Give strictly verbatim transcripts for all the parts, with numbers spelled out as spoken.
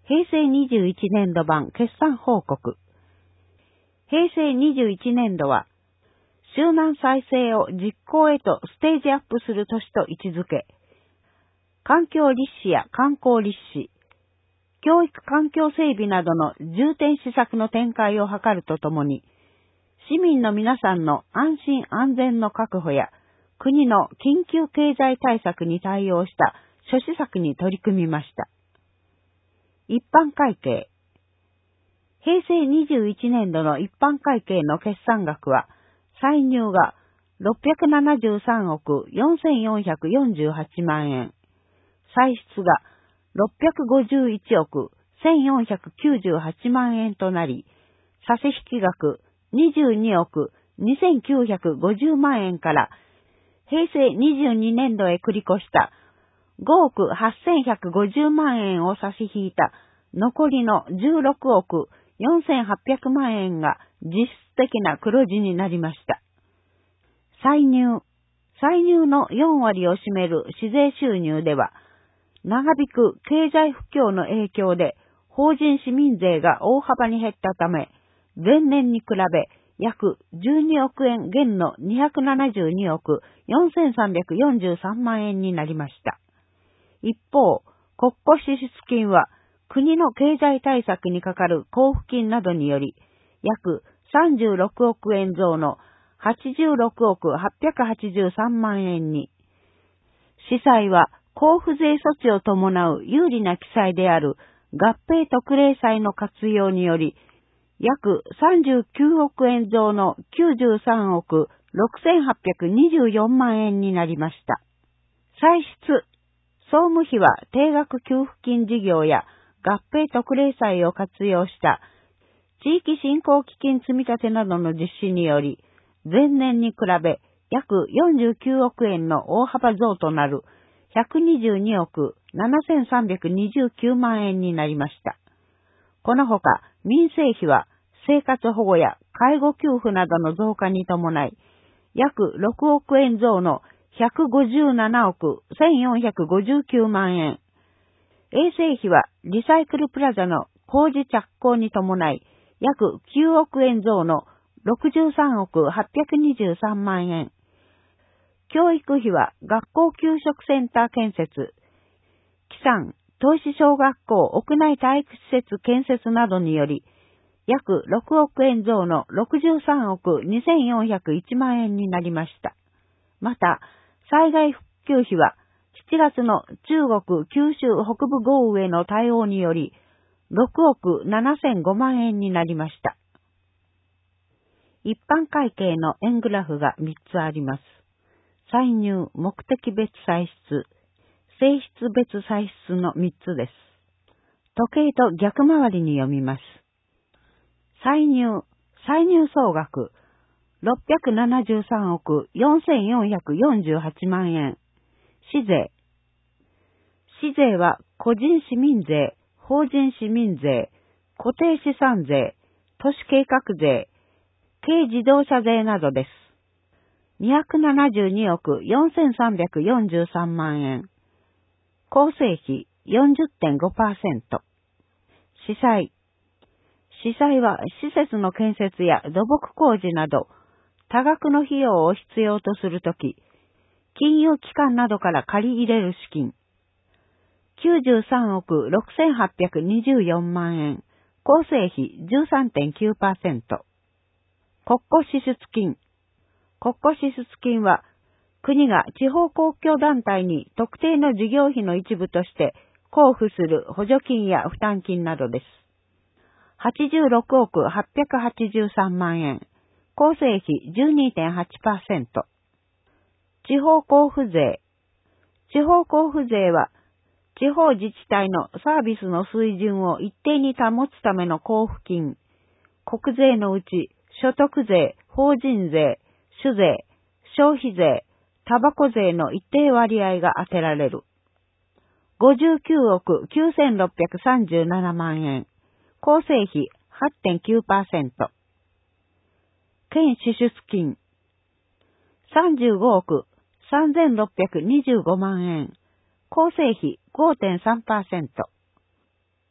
平成にじゅういちねんど版決算報告。平成にじゅういちねんどは、周南再生を実行へとステージアップする年と位置づけ、環境立志や観光立志、教育環境整備などの重点施策の展開を図るとともに、市民の皆さんの安心安全の確保や、国の緊急経済対策に対応した諸施策に取り組みました。一般会計。平成にじゅういちねんどの一般会計の決算額は、歳入がろっぴゃくななじゅうさんおくよんせんよんひゃくよんじゅうはちまんえん、歳出がろっぴゃくごじゅういちおくせんよんひゃくきゅうじゅうはちまんえんとなり、差し引き額にじゅうにおくにせんきゅうひゃくごじゅうまんえんから平成にじゅうにねんどへ繰り越したごおくはっせんひゃくごじゅうまんえんを差し引いた残りのじゅうろくおくよんせんはっぴゃくまんえんが実質的な黒字になりました。歳入。歳入のよんわりを占める市税収入では、長引く経済不況の影響で法人市民税が大幅に減ったため、前年に比べ約じゅうにおくえん減のにひゃくななじゅうにおくよんせんさんびゃくよんじゅうさんまんえんになりました。一方、国庫支出金は国の経済対策にかかる交付金などにより、約さんじゅうろくおくえん増のはちじゅうろくおくはっぴゃくはちじゅうさんまんえんに、司祭は交付税措置を伴う有利な記載である合併特例債の活用により、約さんじゅうきゅうおくえん増のきゅうじゅうさんおくろくせんはっぴゃくにじゅうよんまんえんになりました。歳出。総務費は定額給付金事業や合併特例債を活用した地域振興基金積み立てなどの実施により、前年に比べ約よんじゅうきゅうおくえんの大幅増となるひゃくにじゅうにおくななせんさんびゃくにじゅうきゅうまんえんになりました。このほか民生費は生活保護や介護給付などの増加に伴い、約ろくおくえん増のひゃくごじゅうななおくせんよんひゃくごじゅうきゅうまんえん。衛生費はリサイクルプラザの工事着工に伴い、約きゅうおくえん増のろくじゅうさんおくはっぴゃくにじゅうさんまんえん。教育費は学校給食センター建設、基産、東市小学校屋内体育施設建設などにより、約ろくおくえん増のろくじゅうさんおくにせんよんひゃくいちまんえんになりました。また、災害復旧費はしちがつの中国九州北部豪雨への対応により、ろくおくななせんごまんえんになりました。一般会計の円グラフがみっつあります。歳入、目的別歳出、性質別歳出のみっつです。時計と逆回りに読みます。歳入、歳入総額、ろっぴゃくななじゅうさんおくよんせんよんひゃくよんじゅうはちまんえん。市税。市税は個人市民税、法人市民税、固定資産税、都市計画税、軽自動車税などです。にひゃくななじゅうにおくよんせんさんびゃくよんじゅうさんまんえん。構成費 よんじゅってんごパーセント。司祭。司祭は施設の建設や土木工事など、多額の費用を必要とするとき、金融機関などから借り入れる資金。きゅうじゅうさんおくろくせんはっぴゃくにじゅうよんまんえん。構成費 じゅうさんてんきゅうパーセント。国庫支出金。国庫支出金は、国が地方公共団体に特定の事業費の一部として交付する補助金や負担金などです。はちじゅうろくおくはっぴゃくはちじゅうさんまんえん。構成費 じゅうにてんはちパーセント。地方交付税。地方交付税は、地方自治体のサービスの水準を一定に保つための交付金。国税のうち、所得税、法人税、酒税、消費税、タバコ税の一定割合が当てられる。ごじゅうきゅうおくきゅうせんろっぴゃくさんじゅうななまんえん。構成費 はちてんきゅうパーセント。県支出金。さんじゅうごおくさんぜんろっぴゃくにじゅうごまんえん。構成費 ごてんさんパーセント。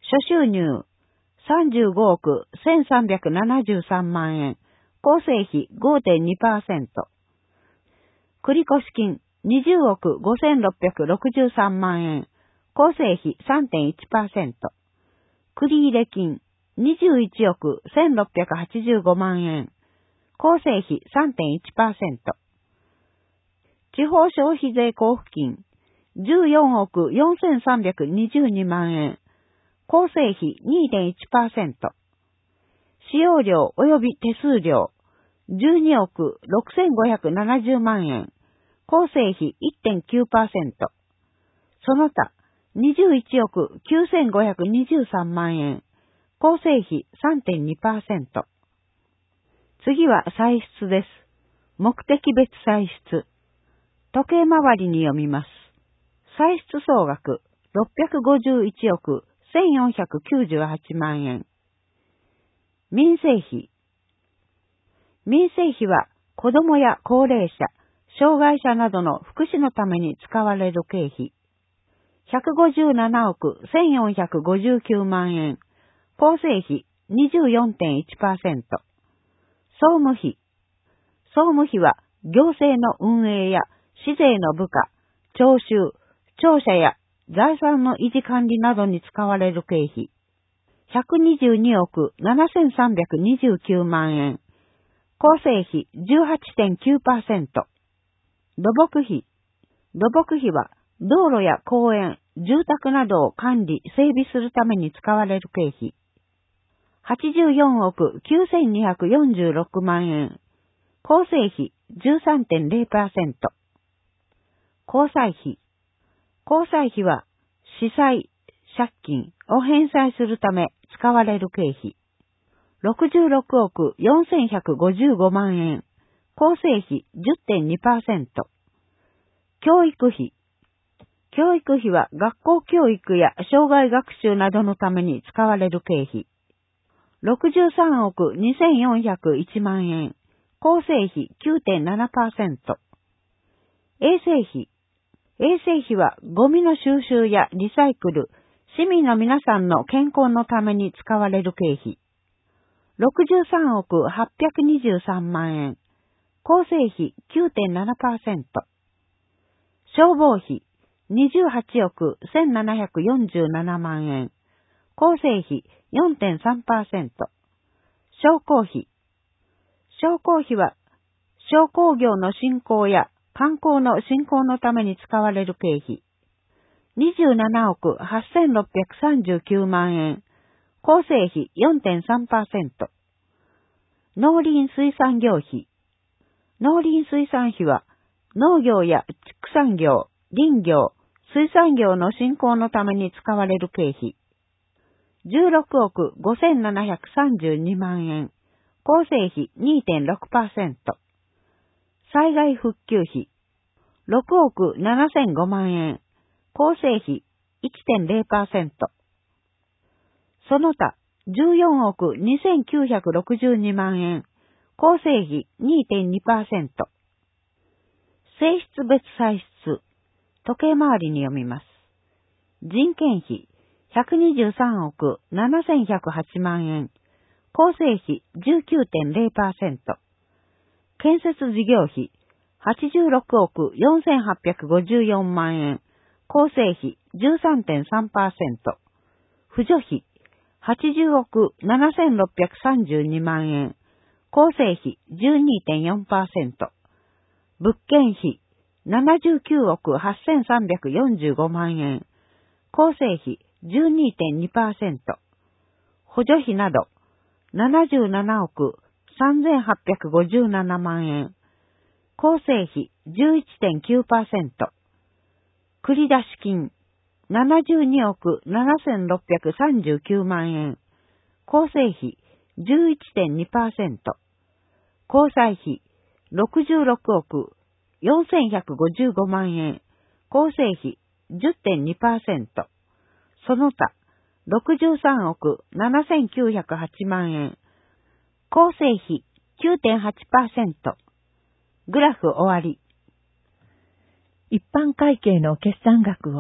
諸収入さんじゅうごおくせんさんびゃくななじゅうさんまんえん、構成費 ごてんにパーセント。繰越金にじゅうおくごせんろっぴゃくろくじゅうさんまんえん、構成費 さんてんいちパーセント。繰入金にじゅういちおくせんろっぴゃくはちじゅうごまんえん、構成費 さんてんいちパーセント。地方消費税交付金じゅうよんおくよんせんさんびゃくにじゅうにまんえん、構成費 にてんいちパーセント。使用料及び手数料じゅうにおくろくせんごひゃくななじゅうまんえん、構成費 いってんきゅうパーセント。その他、にじゅういちおくきゅうせんごひゃくにじゅうさんまんえん、構成費 さんてんにパーセント。次は歳出です。目的別歳出。時計回りに読みます。歳出総額ろっぴゃくごじゅういちおくせんよんひゃくきゅうじゅうはちまんえん。民生費。民生費は子どもや高齢者、障害者などの福祉のために使われる経費。ひゃくごじゅうななおくせんよんひゃくごじゅうきゅうまんえん。構成費 にじゅうよんてんいちパーセント。総務費。総務費は行政の運営や市税の部下、徴収、庁舎や財産の維持管理などに使われる経費。ひゃくにじゅうにおくななせんさんびゃくにじゅうきゅうまんえん。構成費 じゅうはちてんきゅうパーセント。土木費。土木費は道路や公園、住宅などを管理、整備するために使われる経費。はちじゅうよんおくきゅうせんにひゃくよんじゅうろくまんえん。構成費 じゅうさんてんれいパーセント。公債費。公債費は市債、借金を返済するため使われる経費。ろくじゅうろくおくよんせんひゃくごじゅうごまんえん。構成費 じゅってんにパーセント。教育費。教育費は学校教育や障害学習などのために使われる経費。ろくじゅうさんおくにせんよんひゃくいちまんえん。構成費 きゅうてんななパーセント。衛生費。衛生費はゴミの収集やリサイクル、市民の皆さんの健康のために使われる経費。ろくじゅうさんおくはっぴゃくにじゅうさんまんえん。構成費 きゅうてんななパーセント。消防費にじゅうはちおくせんななひゃくよんじゅうななまんえん。構成費 よんてんさんパーセント。商工費。商工費は商工業の振興や観光の振興のために使われる経費。にじゅうななおくはっせんろっぴゃくさんじゅうきゅうまんえん。構成費 よんてんさんパーセント。農林水産業費。農林水産費は農業や畜産業、林業、水産業の振興のために使われる経費。じゅうろくおくごせんななひゃくさんじゅうにまんえん。構成費 にてんろくパーセント。災害復旧費。ろくおくななせんごまんえん。構成費 いちてんれいパーセント。その他、じゅうよんおくにせんきゅうひゃくろくじゅうにまんえん。構成費 にてんにパーセント。性質別歳出。時計回りに読みます。人件費ひゃくにじゅうさんおくななせんひゃくはちまんえん。構成費 じゅうきゅうてんれいパーセント。建設事業費はちじゅうろくおくよんせんはっぴゃくごじゅうよんまんえん。構成費 じゅうさんてんさんパーセント。扶助費はちじゅうおくななせんろっぴゃくさんじゅうにまんえん。構成費 じゅうにてんよんパーセント。物件費ななじゅうきゅうおくはっせんさんびゃくよんじゅうごまんえん。構成費 じゅうにてんにパーセント。補助費などななじゅうななおくさんぜんはっぴゃくごじゅうななまんえん。構成費 じゅういちてんきゅうパーセント。繰出金ななじゅうにおくななせんろっぴゃくさんじゅうきゅうまんえん。構成費 じゅういちてんにパーセント。交際費ろくじゅうろくおくよんせんひゃくごじゅうごまんえん。構成費 じゅってんにパーセント。その他、ろくじゅうさんおくななせんきゅうひゃくはちまんえん。構成費 きゅうてんはちパーセント。グラフ終わり。 一般会計の決算額を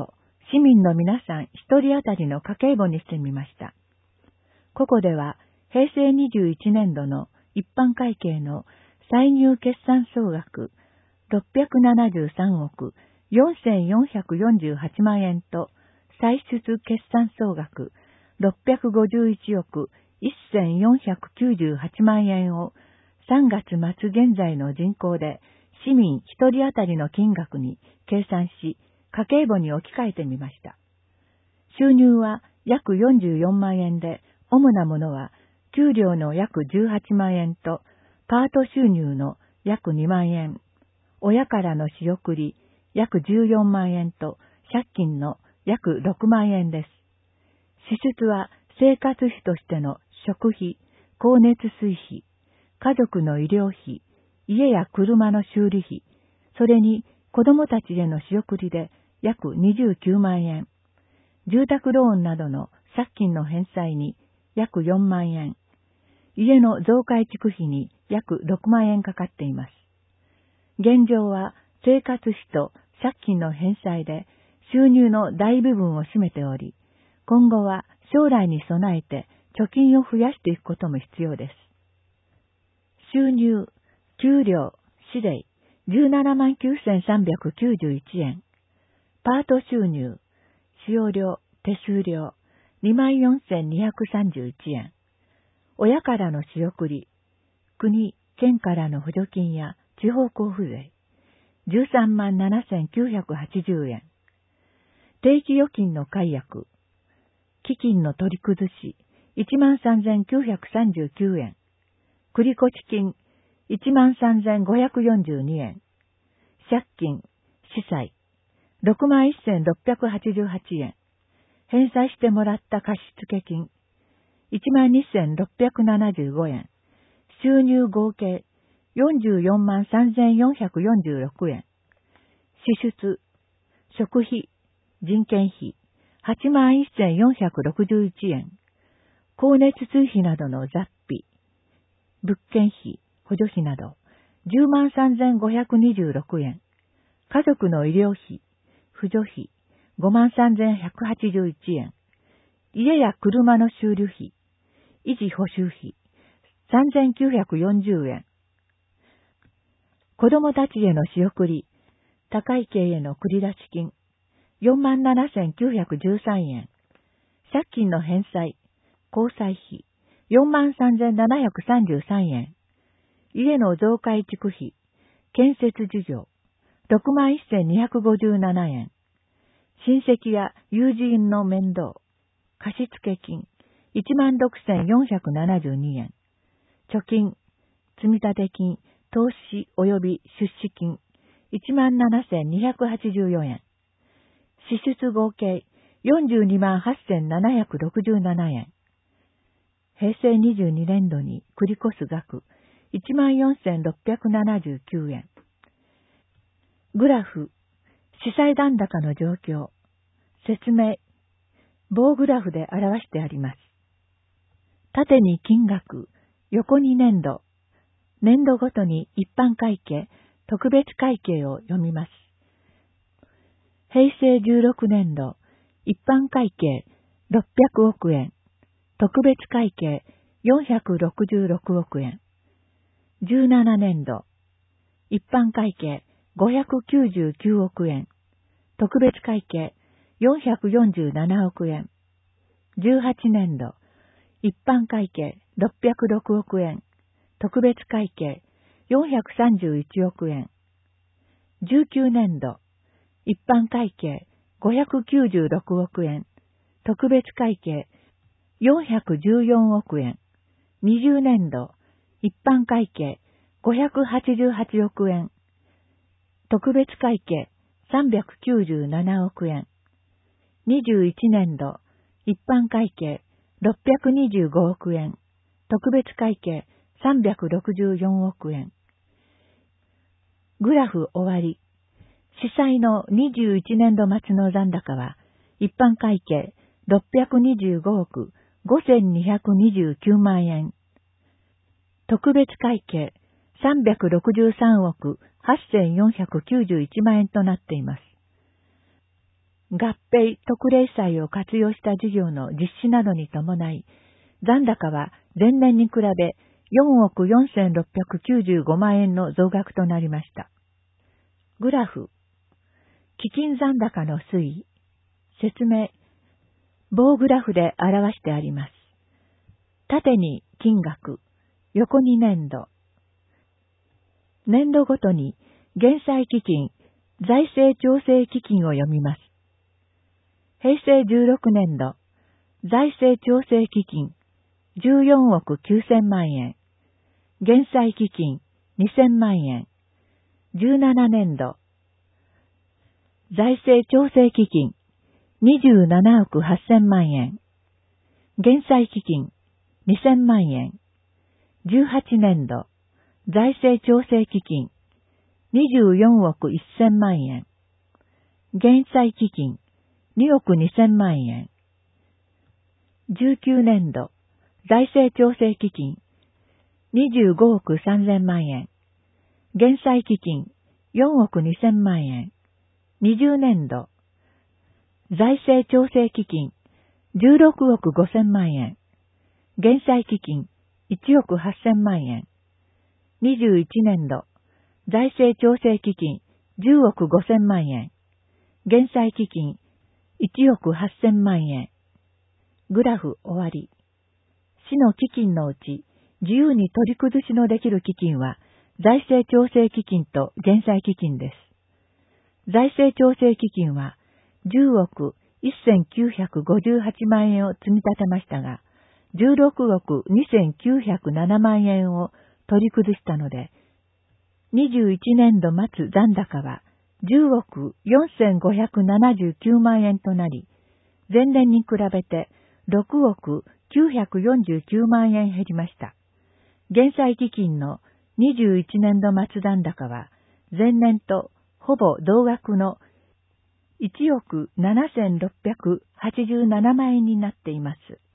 市民の皆さん一人当たりの家計簿にしてみました。ここでは、平成にじゅういちねんどの一般会計の歳入決算総額ろっぴゃくななじゅうさんおくよんせんよんひゃくよんじゅうはちまんえんと、歳出決算総額ろっぴゃくごじゅういちおくせんよんひゃくきゅうじゅうはちまんえんをさんがつまつ現在の人口で市民一人当たりの金額に計算し、家計簿に置き換えてみました。収入は約よんじゅうよんまんえんで、主なものは給料の約じゅうはちまんえんと、パート収入の約にまんえん、親からの仕送り約じゅうよんまんえんと、借金の約ろくまんえんです。支出は生活費としての食費、光熱水費、家族の医療費、家や車の修理費、それに子供たちへの仕送りで約にじゅうきゅうまんえん、住宅ローンなどの借金の返済に約よんまんえん、家の増改築費に約ろくまんえんかかっています。現状は生活費と借金の返済で収入の大部分を占めており、今後は将来に備えて貯金を増やしていくことも必要です。収入、給料、司令、じゅうななまんきゅうせんさんびゃくきゅうじゅういちえん。パート収入、使用料、手数料、にまんよんせんにひゃくさんじゅういちえん。親からの仕送り、国、県からの補助金や地方交付税、じゅうさんまんななせんきゅうひゃくはちじゅうえん。定期預金の解約、基金の取り崩し、いちまんさんぜんきゅうひゃくさんじゅうきゅうえん。繰越金、いちまんさんぜんごひゃくよんじゅうにえん。借金、司債、ろくまんせんろっぴゃくはちじゅうはちえん。返済してもらった貸付金、いちまんにせんろっぴゃくななじゅうごえん。収入合計、よんじゅうよんまんさんぜんよんひゃくよんじゅうろくえん。支出、食費、人件費、はちまんせんよんひゃくろくじゅういちえん。光熱水費などの雑費、物件費、補助費など、じゅうまんさんぜんごひゃくにじゅうろくえん。家族の医療費、扶助費、ごまんさんぜんひゃくはちじゅういちえん。家や車の修理費、維持補修費、さんぜんきゅうひゃくよんじゅうえん。子供たちへの仕送り、他会計への繰出金、よんまんななせんきゅうひゃくじゅうさんえん。借金の返済、交際費、よんまんさんぜんななひゃくさんじゅうさんえん。家の増改築費、建設事業、ろくまんせんにひゃくごじゅうななえん。親戚や友人の面倒、貸付金、いちまんろくせんよんひゃくななじゅうにえん。貯金、積立金、投資及び出資金、いちまんななせんにひゃくはちじゅうよんえん。支出合計、よんじゅうにまんはっせんななひゃくろくじゅうななえん。平成にじゅうにねんどに繰り越す額、いちまんよんせんろっぴゃくななじゅうきゅうえん。グラフ、司債残高の状況、説明、棒グラフで表してあります。縦に金額、横に年度、年度ごとに一般会計、特別会計を読みます。平成じゅうろくねんど、一般会計ろっぴゃくおくえん、特別会計よんひゃくろくじゅうろくおくえん。じゅうななねんど、一般会計ごひゃくきゅうじゅうきゅうおくえん、特別会計よんひゃくよんじゅうななおくえん。じゅうはちねんど、一般会計ろっぴゃくろくおくえん、特別会計よんひゃくさんじゅういちおくえん。じゅうきゅうねんど、一般会計ごひゃくきゅうじゅうろくおくえん、特別会計よんひゃくじゅうよんおくえん。にじゅうねんど、一般会計ごひゃくはちじゅうはちおくえん、特別会計さんびゃくきゅうじゅうななおくえん。にじゅういちねんど、一般会計ろっぴゃくにじゅうごおくえん、特別会計さんびゃくろくじゅうよんおくえん。グラフ終わり。司債のにじゅういちねんど末の残高は、一般会計ろっぴゃくにじゅうごおくごせんにひゃくにじゅうきゅうまんえん。特別会計さんびゃくろくじゅうさんおくはっせんよんひゃくきゅうじゅういちまんえんとなっています。 合併特例債を活用した事業の実施などに伴い、残高は前年に比べよんおくよんせんろっぴゃくきゅうじゅうごまん円の増額となりました。グラフ、基金残高の推移、説明、棒グラフで表してあります。縦に金額、横に年度。年度ごとに減債基金、財政調整基金を読みます。平成じゅうろくねんど、財政調整基金、じゅうよんおくきゅうせんまんえん。減債基金、にせんまんえん。じゅうななねんど、財政調整基金、にじゅうななおくはっせんまんえん。減債基金、にせんまんえん。じゅうはちねんど、財政調整基金、にじゅうよんおくせんまんえん。減債基金、におくにせんまんえん。じゅうきゅうねんど、財政調整基金、にじゅうごおくさんぜんまんえん。減債基金、よんおくにせんまんえん。にじゅうねんど、財政調整基金、じゅうろくおくごせんまんえん。減債基金、いちおくはっせんまんえん。にじゅういちねんど、財政調整基金、じゅうおくごせんまんえん。減債基金、いちおくはっせんまんえん。グラフ終わり。市の基金のうち、自由に取り崩しのできる基金は、財政調整基金と減債基金です。財政調整基金は、じゅうおくせんきゅうひゃくごじゅうはちまんえんを積み立てましたが、じゅうろくおくにせんきゅうひゃくななまんえんを取り崩したので、にじゅういちねんど末残高はじゅうおくよんせんごひゃくななじゅうきゅうまんえんとなり、前年に比べてろくおくきゅうひゃくよんじゅうきゅうまんえん減りました。減債基金のにじゅういちねんど末残高は前年とほぼ同額のいちおくななせんろっぴゃくはちじゅうななまんえんになっています。